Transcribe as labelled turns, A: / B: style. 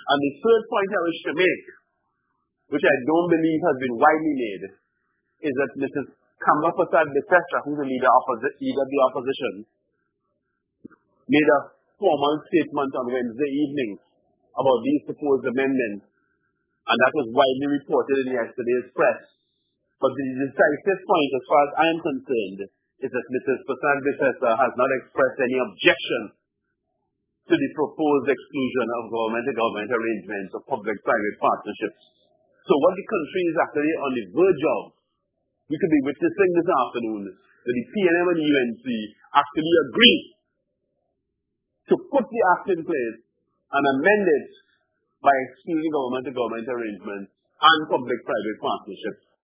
A: And the third point I wish to make, which I don't believe has been widely made, is that Mrs. Kamla Prasad Bisestra, who's the leader of the opposition, made a formal statement on Wednesday evening about these proposed amendments, and that was widely reported in yesterday's press. But the decisive point, as far as I am concerned, is that Mrs. Prasad Bisestra has not expressed any objection to the proposed exclusion of government-to-government arrangements of public-private partnerships. So what the country is actually on the verge of, we could be witnessing this afternoon, that the PNM and the UNC actually agree to put the act in place and amend it by excluding government-to-government arrangements and public-private partnerships.